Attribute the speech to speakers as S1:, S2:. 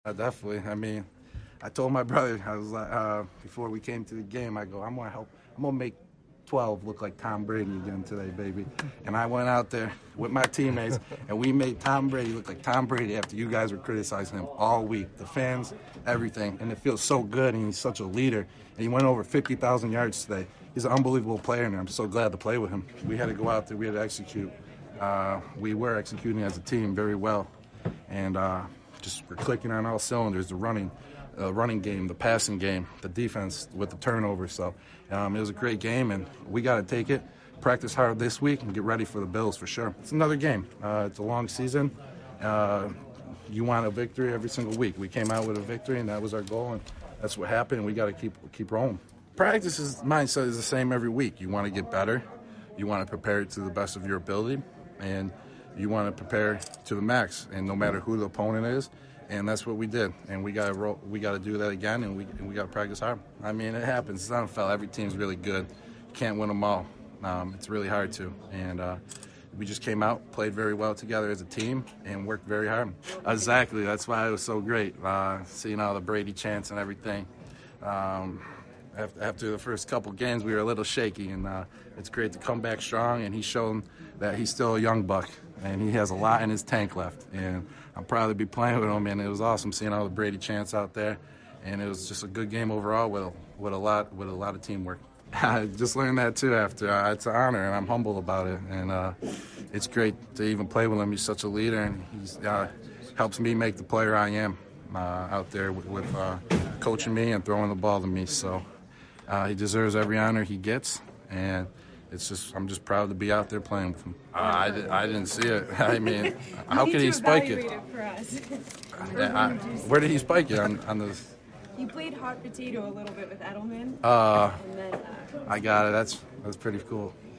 S1: Definitely. I mean, I told my brother, I was like, before we came to the game, I go, I'm gonna help. I'm gonna make 12 look like Tom Brady again today, baby. And I went out there with my teammates, and we made Tom Brady look like Tom Brady after you guys were criticizing him all week. The fans, everything, and it feels so good. And he's such a leader. And he went over 50,000 yards today. He's an unbelievable player, and I'm so glad to play with him. We had to go out there. We had to execute. We were executing as a team very well, and just we're clicking on all cylinders. The running game, the passing game, the defense with the turnovers. So it was a great game, and we got to take it, practice hard this week, and get ready for the Bills for sure. It's another game. It's a long season. You want a victory every single week. We came out with a victory, and that was our goal, and that's what happened. We got to keep rolling. Mindset is the same every week. You want to get better. You want to prepare to the best of your ability, and you want to prepare to the max, and no matter who the opponent is, and that's what we did. And we got to do that again, and we got to practice hard. I mean, it happens. It's NFL. Every team's really good. You can't win them all. It's really hard to. And we just came out, played very well together as a team, and worked very hard. Exactly. That's why it was so great, seeing all the Brady chants and everything. After the first couple games, we were a little shaky, and it's great to come back strong. And he's shown that he's still a young buck, and he has a lot in his tank left. And I'm proud to be playing with him. And it was awesome seeing all the Brady chants out there. And it was just a good game overall with a lot of teamwork. I just learned that too after. It's an honor, and I'm humble about it. And it's great to even play with him. He's such a leader, and he helps me make the player I am out there with coaching me and throwing the ball to me. So he deserves every honor he gets, and I'm just proud to be out there playing with him. I didn't see it. I mean, how could he spike it?
S2: For us.
S1: Where did he spike it on the?
S2: He played hot potato a little bit with Edelman.
S1: I
S2: and then,
S1: got it. That's pretty cool.